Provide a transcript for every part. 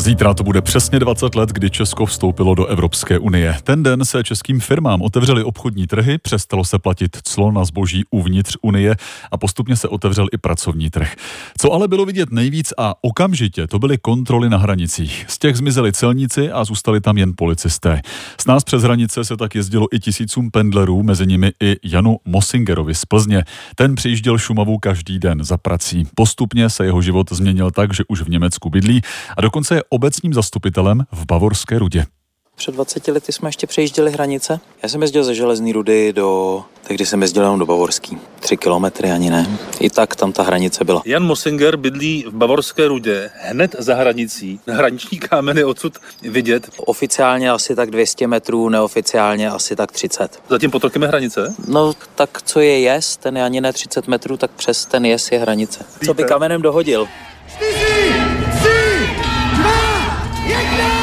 Zítra to bude přesně 20 let, kdy Česko vstoupilo do Evropské unie. Ten den se českým firmám otevřely obchodní trhy, přestalo se platit clo na zboží uvnitř unie a postupně se otevřel i pracovní trh. Co ale bylo vidět nejvíc a okamžitě, to byly kontroly na hranicích. Z těch zmizeli celníci a zůstali tam jen policisté. S nás přes hranice se tak jezdilo i tisícům pendlerů, mezi nimi i Janu Mosingerovi z Plzně. Ten přijížděl Šumavu každý den za prací. Postupně se jeho život změnil tak, že už v Německu bydlí a dokonce je obecním zastupitelem v Bavorské Rudě. Před 20 lety jsme ještě přejížděli hranice. Já jsem jezdil ze Železné Rudy tehdy jsem jezdil jenom do Bavorský. 3 kilometry ani ne. I tak tam ta hranice byla. Jan Mosinger bydlí v Bavorské Rudě, hned za hranicí. Hraniční kámeny odsud vidět. Oficiálně asi tak 200 metrů, neoficiálně asi tak 30. Za tím potokem je hranice? No tak co je jez, ten je ani ne 30 metrů, tak přes ten jez je hranice. Víte? Co by kamenem dohodil? 4, 3, 2, 1!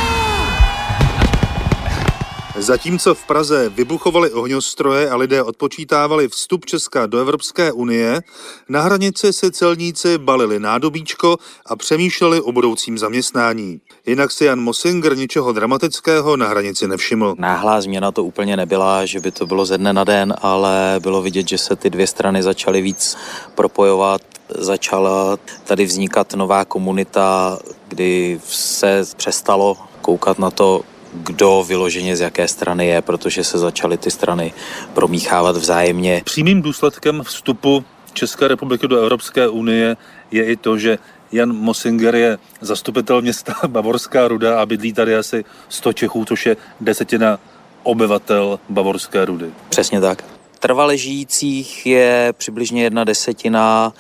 Zatímco v Praze vybuchovaly ohňostroje a lidé odpočítávali vstup Česka do Evropské unie, na hranici si celníci balili nádobíčko a přemýšleli o budoucím zaměstnání. Jinak si Jan Mosinger ničeho dramatického na hranici nevšiml. Náhlá změna to úplně nebyla, že by to bylo ze dne na den, ale bylo vidět, že se ty dvě strany začaly víc propojovat. Začala tady vznikat nová komunita, kdy se přestalo koukat na to, kdo vyloženě z jaké strany je, protože se začaly ty strany promíchávat vzájemně. Přímým důsledkem vstupu České republiky do Evropské unie je i to, že Jan Mosinger je zastupitel města Bavorská Ruda a bydlí tady asi 100 Čechů, což je 10% obyvatel Bavorské Rudy. Přesně tak. Trvale žijících je přibližně 1/10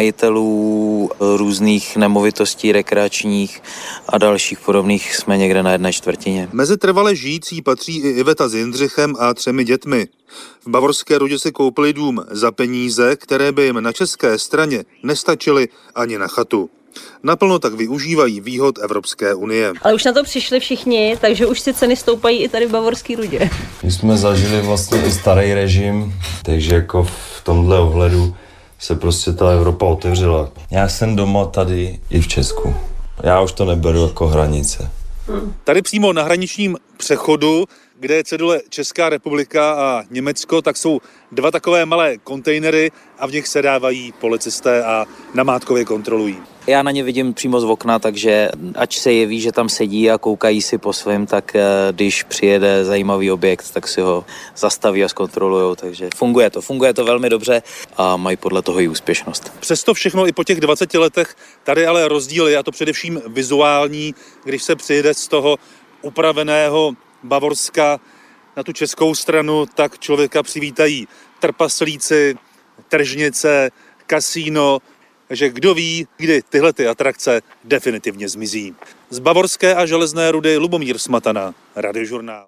majitelů různých nemovitostí rekreačních a dalších podobných jsme někde na 1/4. Mezi trvale žijící patří i Iveta s Jindřichem a 3 dětmi. V Bavorské Rudě si koupili dům za peníze, které by jim na české straně nestačily ani na chatu. Naplno tak využívají výhod Evropské unie. Ale už na to přišli všichni, takže už si ceny stoupají i tady v Bavorské Rudě. My jsme zažili vlastně i starý režim, takže jako v tomhle ohledu se prostě ta Evropa otevřela. Já jsem doma tady i v Česku. Já už to neberu jako hranice. Tady přímo na hraničním přechodu, kde je cedule Česká republika a Německo, tak jsou 2 takové malé kontejnery a v nich se dávají policisté a namátkově kontrolují. Já na ně vidím přímo z okna, takže ač se jeví, že tam sedí a koukají si po svém, tak když přijede zajímavý objekt, tak si ho zastaví a zkontrolujou, takže funguje to velmi dobře a mají podle toho i úspěšnost. Přesto všechno i po těch 20 letech tady ale rozdíl je, a to především vizuální, když se přijede z toho upraveného Bavorska na tu českou stranu, tak člověka přivítají trpaslíci, tržnice, kasíno, takže kdo ví, kdy tyhle ty atrakce definitivně zmizí. Z Bavorské a Železné Rudy Lubomír Smatana, Radiožurnál.